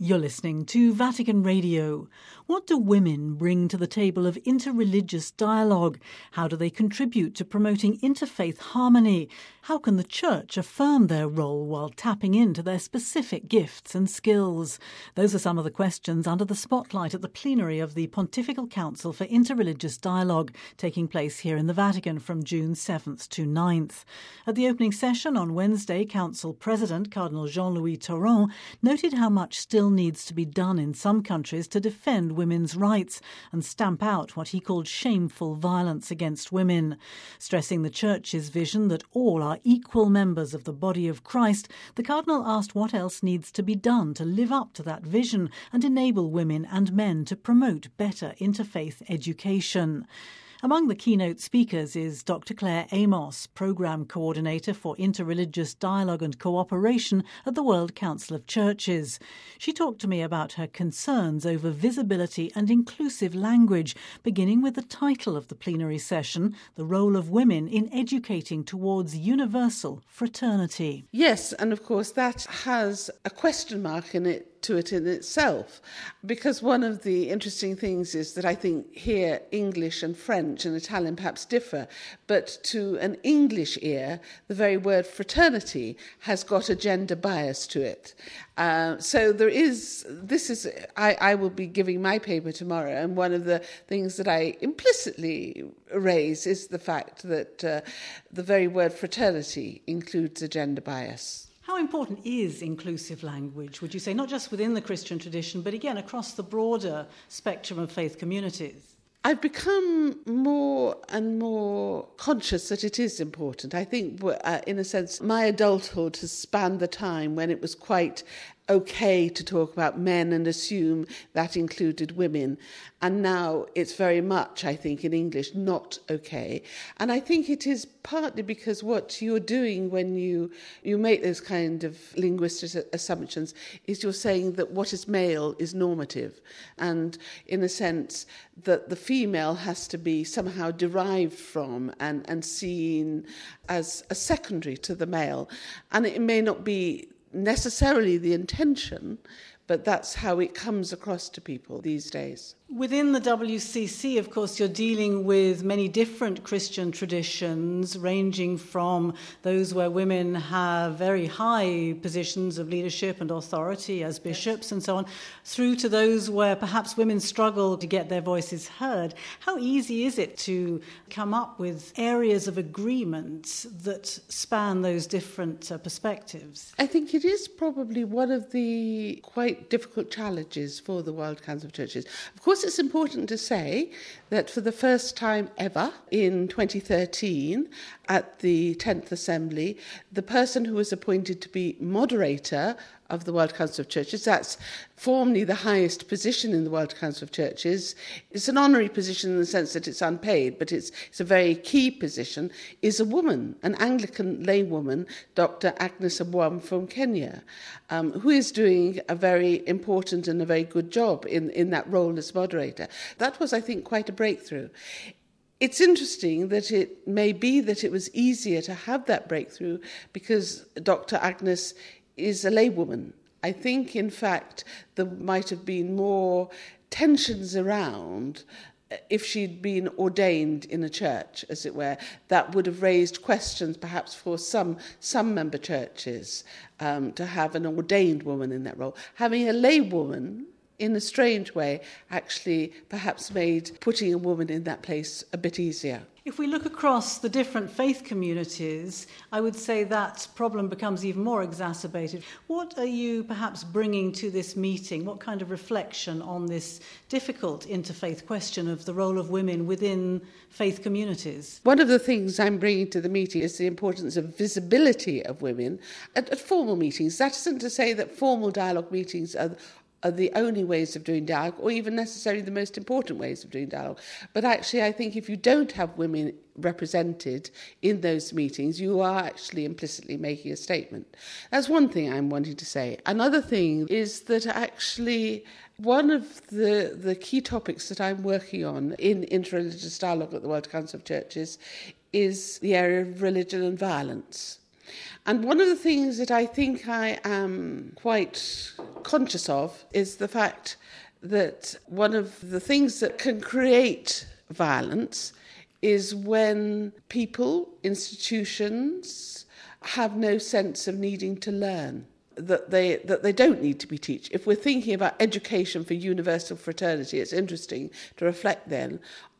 You're listening to Vatican Radio. What do women bring to the table of interreligious dialogue? How do they contribute to promoting interfaith harmony? How can the Church affirm their role while tapping into their specific gifts and skills? Those are some of the questions under the spotlight at the plenary of the Pontifical Council for Interreligious Dialogue, taking place here in the Vatican from June 7th to 9th. At the opening session on Wednesday, Council President Cardinal Jean-Louis Tauran noted how much still needs to be done in some countries to defend women's rights and stamp out what he called shameful violence against women. Stressing the Church's vision that all are equal members of the body of Christ, the Cardinal asked what else needs to be done to live up to that vision and enable women and men to promote better interfaith education. Among the keynote speakers is Dr. Claire Amos, Programme Coordinator for Interreligious Dialogue and Cooperation at the World Council of Churches. She talked to me about her concerns over visibility and inclusive language, beginning with the title of the plenary session, The Role of Women in Educating Towards Universal Fraternity. Yes, and of course that has a question mark in it in itself, because one of the interesting things is that I think here English and French and Italian perhaps differ, but to an English ear, the very word fraternity has got a gender bias to it. So I will be giving my paper tomorrow, and one of the things that I implicitly raise is the fact that the very word fraternity includes a gender bias. How important is inclusive language, would you say, not just within the Christian tradition, but again across the broader spectrum of faith communities? I've become more and more conscious that it is important. I think, in a sense, my adulthood has spanned the time when it was quite okay to talk about men and assume that included women. And now it's very much, I think, in English, not okay. And I think it is partly because what you're doing when you make those kind of linguistic assumptions is you're saying that what is male is normative. And in a sense that the female has to be somehow derived from and seen as a secondary to the male. And it may not be necessarily the intention, but that's how it comes across to people these days. Within the WCC, of course, you're dealing with many different Christian traditions, ranging from those where women have very high positions of leadership and authority as bishops and so on, through to those where perhaps women struggle to get their voices heard. How easy is it to come up with areas of agreement that span those different perspectives? I think it is probably one of the quite difficult challenges for the World Council of Churches. Of course, it's important to say that for the first time ever in 2013 at the 10th Assembly, the person who was appointed to be moderator of the World Council of Churches, that's formally the highest position in the World Council of Churches, it's an honorary position in the sense that it's unpaid, but it's a very key position, is a woman, an Anglican laywoman, Dr. Agnes Abwam from Kenya, who is doing a very important and a very good job in that role as moderator. That was, I think, quite a breakthrough. It's interesting that it may be that it was easier to have that breakthrough because Dr. Agnes is a laywoman. I think, in fact, there might have been more tensions around if she'd been ordained in a church, as it were. That would have raised questions perhaps for some member churches to have an ordained woman in that role. Having a laywoman, in a strange way, actually perhaps made putting a woman in that place a bit easier. If we look across the different faith communities, I would say that problem becomes even more exacerbated. What are you perhaps bringing to this meeting? What kind of reflection on this difficult interfaith question of the role of women within faith communities? One of the things I'm bringing to the meeting is the importance of visibility of women at formal meetings. That isn't to say that formal dialogue meetings are the only ways of doing dialogue, or even necessarily the most important ways of doing dialogue. But actually, I think if you don't have women represented in those meetings, you are actually implicitly making a statement. That's one thing I'm wanting to say. Another thing is that actually one of the key topics that I'm working on in interreligious dialogue at the World Council of Churches is the area of religion and violence. And one of the things that I think I am quite conscious of is the fact that one of the things that can create violence is when people, institutions, have no sense of needing to learn, that they don't need to be taught. If we're thinking about education for universal fraternity, it's interesting to reflect then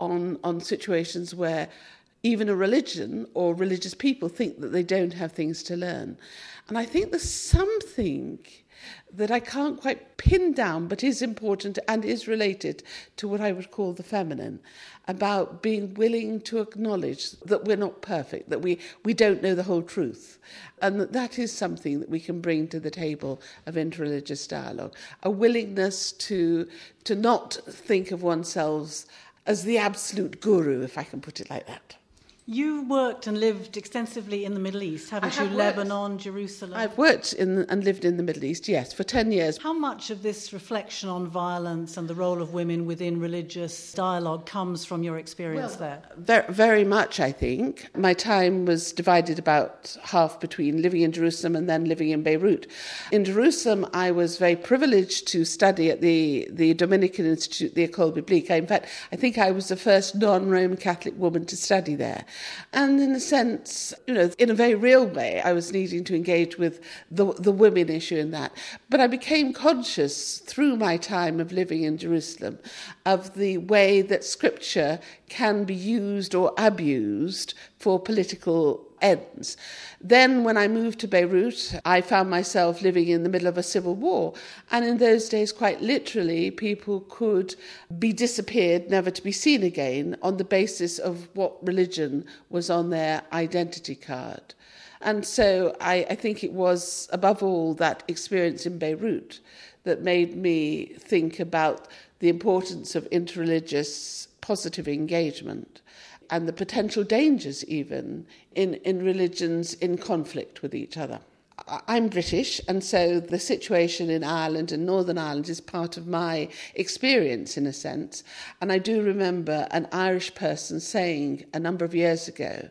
on situations where even a religion or religious people think that they don't have things to learn. And I think there's something that I can't quite pin down, but is important and is related to what I would call the feminine, about being willing to acknowledge that we're not perfect, that we don't know the whole truth, and that is something that we can bring to the table of interreligious dialogue, a willingness to not think of ourselves as the absolute guru, if I can put it like that. You worked and lived extensively in the Middle East, haven't you? Lebanon, Jerusalem. I've worked and lived in the Middle East, yes, for 10 years. How much of this reflection on violence and the role of women within religious dialogue comes from your experience there? Very much, I think. My time was divided about half between living in Jerusalem and then living in Beirut. In Jerusalem, I was very privileged to study at the Dominican Institute, the École Biblique. In fact, I think I was the first non-Roman Catholic woman to study there. And in a sense, in a very real way, I was needing to engage with the women issue in that. But I became conscious through my time of living in Jerusalem of the way that scripture can be used or abused for political ends. Then when I moved to Beirut, I found myself living in the middle of a civil war. And in those days, quite literally, people could be disappeared, never to be seen again, on the basis of what religion was on their identity card. And so I think it was, above all, that experience in Beirut that made me think about the importance of interreligious positive engagement and the potential dangers even in religions in conflict with each other. I'm British, and so the situation in Ireland and Northern Ireland is part of my experience in a sense. And I do remember an Irish person saying a number of years ago,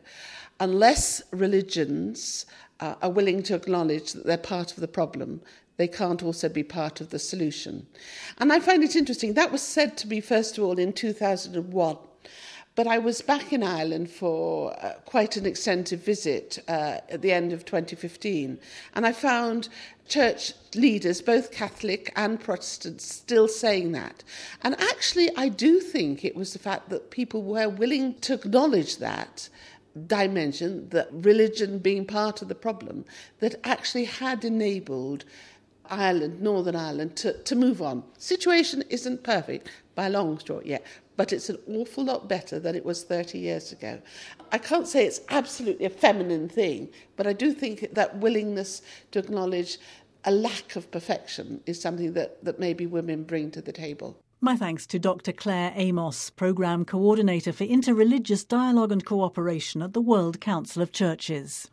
unless religions are willing to acknowledge that they're part of the problem, they can't also be part of the solution. And I find it interesting. That was said to me, first of all, in 2001. But I was back in Ireland for quite an extensive visit at the end of 2015. And I found church leaders, both Catholic and Protestant, still saying that. And actually, I do think it was the fact that people were willing to acknowledge that dimension, that religion being part of the problem, that actually had enabled Ireland, Northern Ireland, to move on. Situation isn't perfect by a long shot yet, but it's an awful lot better than it was 30 years ago. I can't say it's absolutely a feminine thing, but I do think that willingness to acknowledge a lack of perfection is something that maybe women bring to the table. My thanks to Dr. Claire Amos, Programme Coordinator for Interreligious Dialogue and Cooperation at the World Council of Churches.